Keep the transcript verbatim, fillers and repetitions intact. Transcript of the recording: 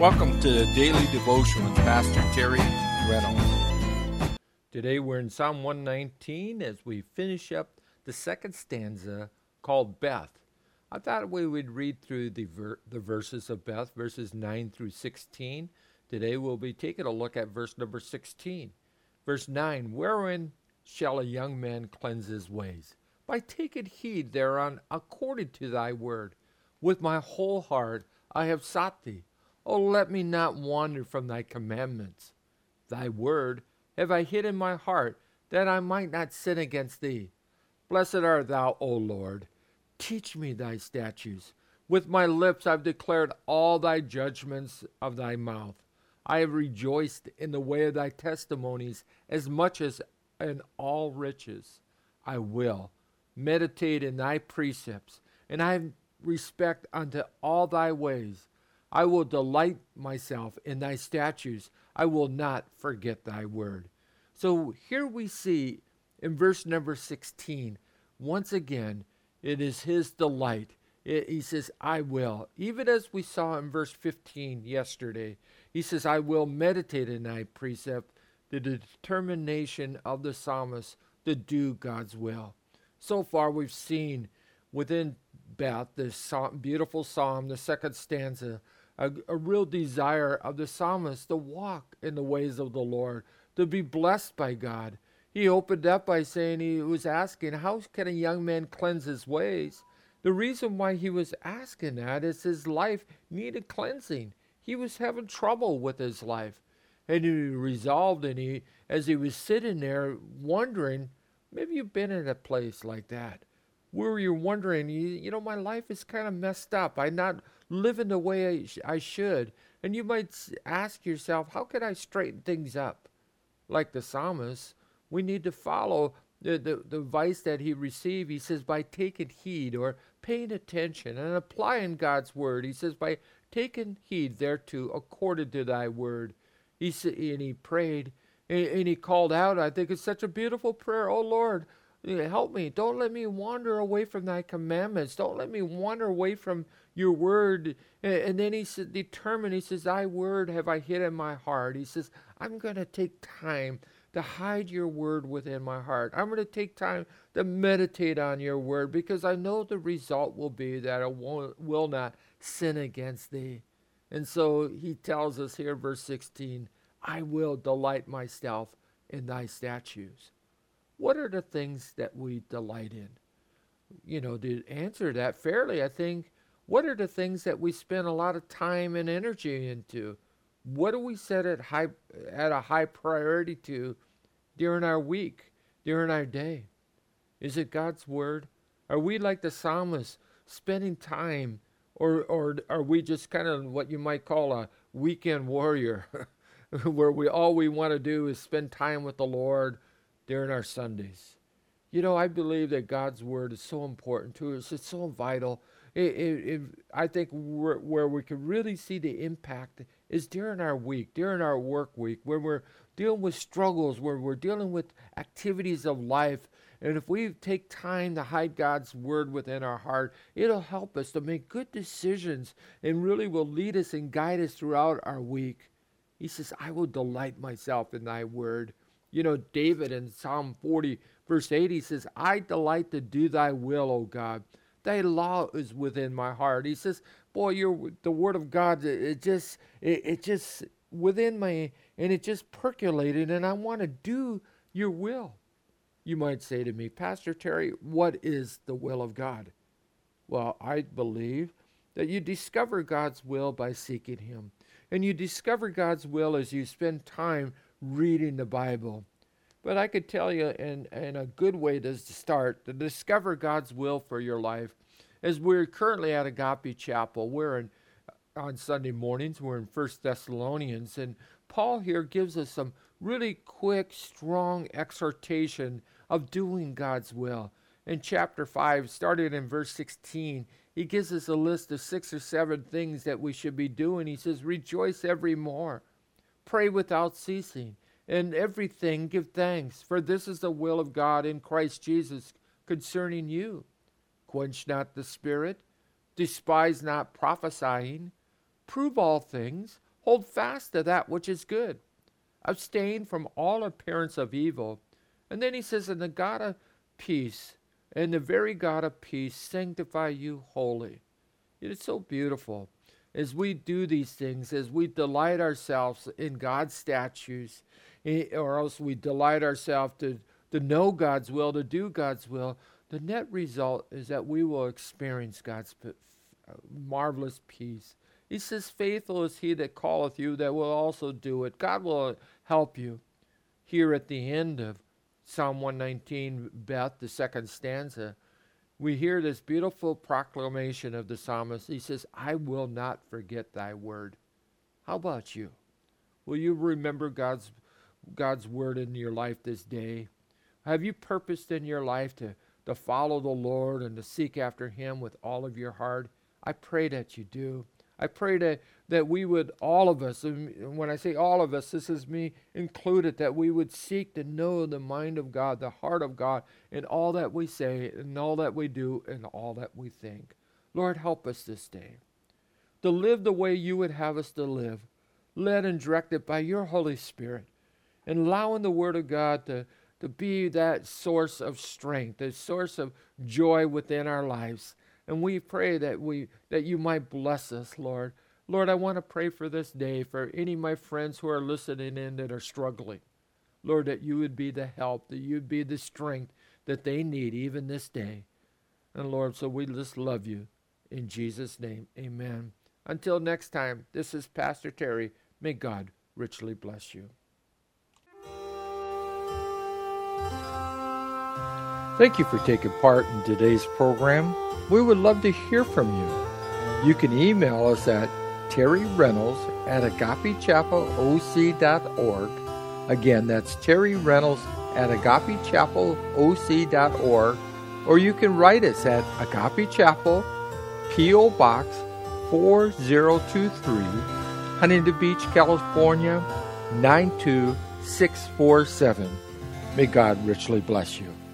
Welcome to the Daily Devotion with Pastor Terry Reynolds. Today we're in Psalm one nineteen as we finish up the second stanza called Beth. I thought we would read through the ver- the verses of Beth, verses nine through sixteen. Today we'll be taking a look at verse number sixteen. Verse nine, wherein shall a young man cleanse his ways? By taking heed thereon according to thy word. With my whole heart I have sought thee. O let me not wander from thy commandments. Thy word have I hid in my heart, that I might not sin against thee. Blessed art thou, O Lord. Teach me thy statutes. With my lips I've declared all thy judgments of thy mouth. I have rejoiced in the way of thy testimonies as much as in all riches. I will meditate in thy precepts, and I have respect unto all thy ways. I will delight myself in thy statutes. I will not forget thy word. So here we see in verse number sixteen, once again, it is his delight. It, he says, I will. Even as we saw in verse fifteen yesterday, he says, I will meditate in thy precept, the determination of the psalmist to do God's will. So far we've seen within Beth, this psalm, beautiful psalm, the second stanza, A, a real desire of the psalmist to walk in the ways of the Lord, to be blessed by God. He opened up by saying he was asking, how can a young man cleanse his ways? The reason why he was asking that is his life needed cleansing. He was having trouble with his life. And he resolved, and he, as he was sitting there wondering, maybe you've been in a place like that, where you're wondering, you, you know, my life is kind of messed up. I'm not living the way I, sh- I should. And you might ask yourself, how can I straighten things up? Like the psalmist, we need to follow the, the, the advice that he received. He says, by taking heed or paying attention and applying God's word. He says, by taking heed thereto according to thy word. He sa- and he prayed and, and he called out. I think it's such a beautiful prayer. Oh, Lord, help me. Don't let me wander away from thy commandments. Don't let me wander away from your word. And then he said, determined, he says, thy word have I hid in my heart. He says, I'm going to take time to hide your word within my heart. I'm going to take time to meditate on your word because I know the result will be that I won't, will not sin against thee. And so he tells us here, verse sixteen, I will delight myself in thy statutes. What are the things that we delight in? You know, to answer that fairly, I think, what are the things that we spend a lot of time and energy into? What do we set at high at a high priority to during our week, during our day? Is it God's word? Are we like the psalmist, spending time, or or are we just kind of what you might call a weekend warrior, where we all we want to do is spend time with the Lord during our Sundays? You know, I believe that God's word is so important to us. It's so vital. It, it, it, I think where, where we can really see the impact is during our week, during our work week, where we're dealing with struggles, where we're dealing with activities of life. And if we take time to hide God's word within our heart, it'll help us to make good decisions and really will lead us and guide us throughout our week. He says, I will delight myself in thy word. You know, David in Psalm forty, verse eight, he says, I delight to do thy will, O God. Thy law is within my heart. He says, boy, your the word of God, it, it just, it, it just within me, and it just percolated, and I want to do your will. You might say to me, Pastor Terry, what is the will of God? Well, I believe that you discover God's will by seeking him. And you discover God's will as you spend time reading the Bible. But I could tell you in, in a good way to start, to discover God's will for your life. As we're currently at Agape Chapel, we're in, on Sunday mornings, we're in First Thessalonians, and Paul here gives us some really quick, strong exhortation of doing God's will. In chapter five, starting in verse sixteen, he gives us a list of six or seven things that we should be doing. He says, rejoice evermore, pray without ceasing, and everything give thanks, for this is the will of God in Christ Jesus concerning you. Quench not the spirit, despise not prophesying, prove all things, Hold fast to that which is good. Abstain from all appearance of evil. And then he says, and the God of peace, and the very God of peace, sanctify you wholly. It is so beautiful. As we do these things, as we delight ourselves in God's statutes, or else we delight ourselves to, to know God's will, to do God's will, the net result is that we will experience God's marvelous peace. He says, faithful is he that calleth you, that will also do it. God will help you. Here at the end of Psalm one nineteen, Beth, the second stanza, we hear this beautiful proclamation of the psalmist. He says, I will not forget thy word. How about you? Will you remember God's God's word in your life this day? Have you purposed in your life to, to follow the Lord and to seek after him with all of your heart? I pray that you do. I pray that, that we would, all of us, and when I say all of us, this is me included, that we would seek to know the mind of God, the heart of God, in all that we say, and all that we do, and all that we think. Lord, help us this day to live the way you would have us to live, led and directed by your Holy Spirit, and allowing the Word of God to, to be that source of strength, a source of joy within our lives. And we pray that we that you might bless us, Lord. Lord, I want to pray for this day, for any of my friends who are listening in that are struggling. Lord, that you would be the help, that you'd be the strength that they need even this day. And Lord, so we just love you. In Jesus' name, amen. Until next time, this is Pastor Terry. May God richly bless you. Thank you for taking part in today's program. We would love to hear from you. You can email us at Terry Reynolds at agape chapel o c dot org. Again, that's Terry Reynolds at agape chapel o c dot org. Or you can write us at Agape Chapel, P O. Box four zero two three, Huntington Beach, California, nine two six four seven. May God richly bless you.